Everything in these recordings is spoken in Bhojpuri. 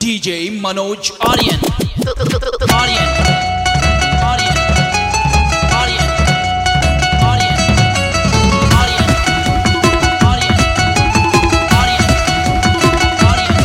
DJ Manoj Aryan. Aryan. Aryan. Aryan. Aryan. Aryan. Aryan. Aryan. Aryan.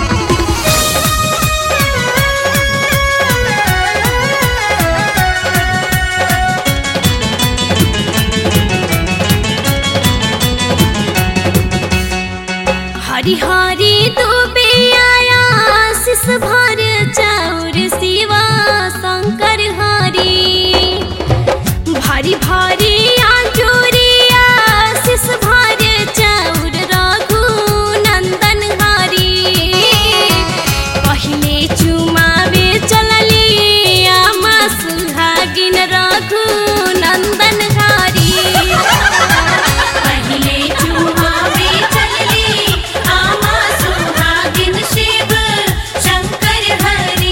Hari Hari Dubey आया शिष भर चाउर शिवा शंकर हरी भारी भारी आंजूरिया शिष भर चाउर रघु नंदन हरी पहले चुमावे चलली आमा सुहागिन रघु नंदन हरी पहले चुमावे चलली आमा सुहागिन शिव शंकर हरी।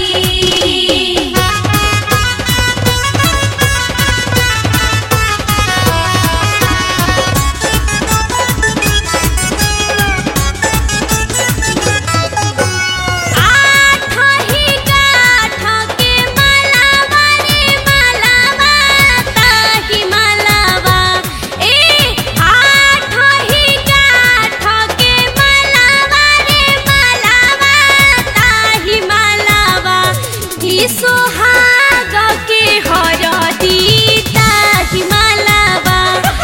सोहाग के हरदी ताहि मालावा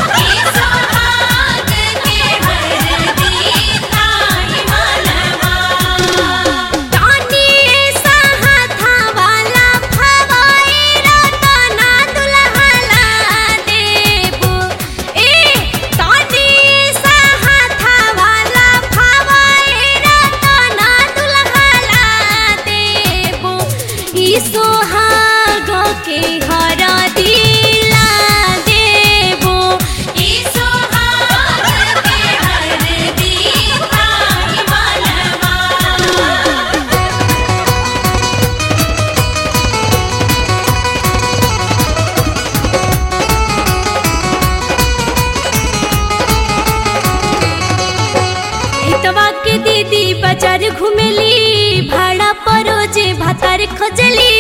सोहाग के हरदी ताहि मालावा तानी साहा वाला फवाई रतना दुल्हला देबो तानी साहा वाला फवाई रतना दुल्हला देबो सोहाग के हरदी ला देबो सोहाग के हरदी ताहि मालावा। हितवा के दीदी बाजार घुमेली भाड़ा परोजे भातार खोजली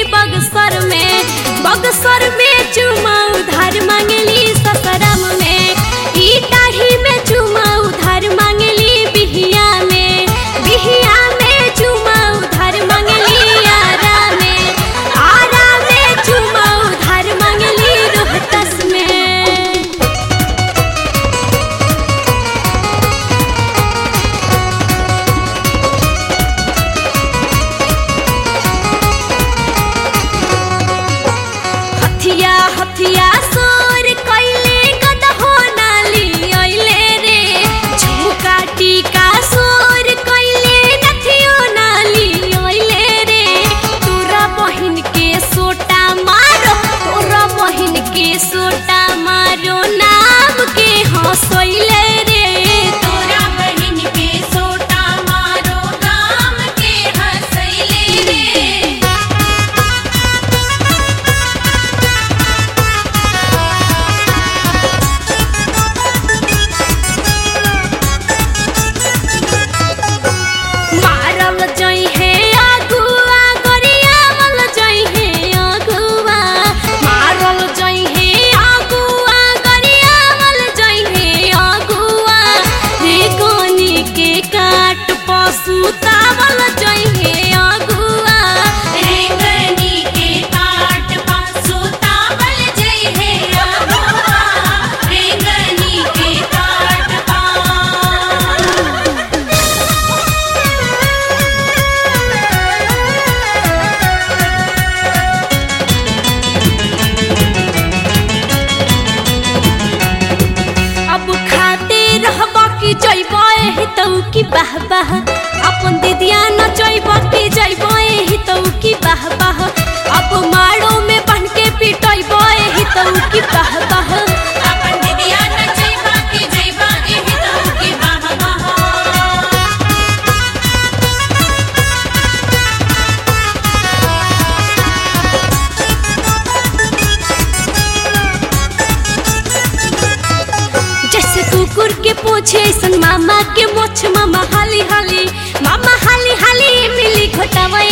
बगसर में चुमा उधार मांगली ससरम में ई टाढ़ी में चुमा उधार मांगली बिहिया में चुमा उधार मांगली आरा में चुमा उधार मांगली रोहतस में। हथिया सोर कइले गदहो नाली अइले रे झुमका टीका सोर कइले नथियो नाली अइले रे तोरा बहिन के सोटा मारो नाम के हंसइले रे तोरा बहिन के सोटा मारो नाम के हंसइले रे। मारल जई है अगुआ गरियावल जई है अगुआ मारल जई है अगुआ गरियावल जई है अगुआ रे कोनी के काट पशु तावल जई है अगुआ रे कोनी के काट पशु तावल जई है अगुआ रे कोनी के काट पा। अब खाते रहबा की जइबा एही तौ की बाह बाह अपन दीदिया न जइबा की जइबा एही तौ की बाह बाह अब माड़ो में बन के पिटइबा एही तौ की बाह बाह अपन दीदिया न जइबा की जइबा एही तौ की बाह बाह। जैसे कुकुर के पूछे ऐसन मामा के मोछ मामा हाली हाली मिली घोटावा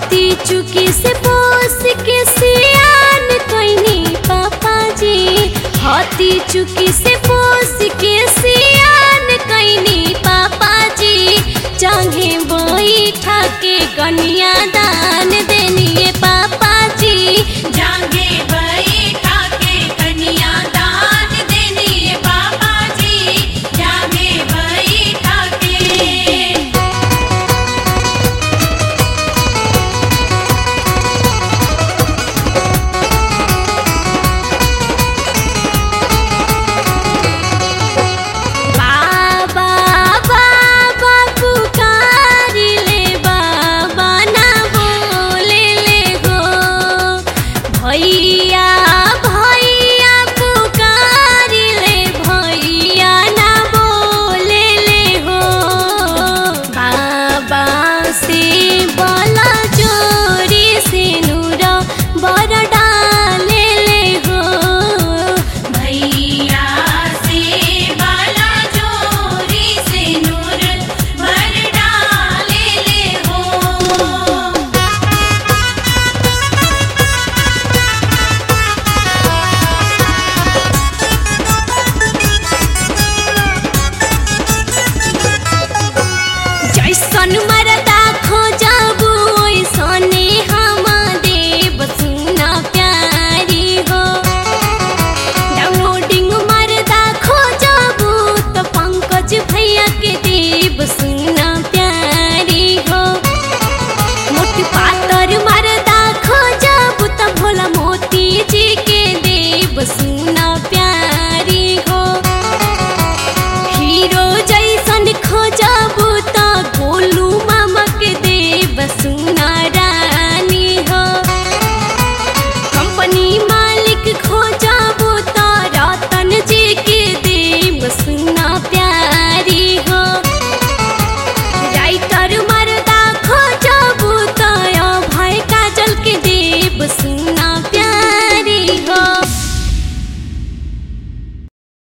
हाथी चुकी से पोस के सियान कइनी पापा जी हाथी चुकी से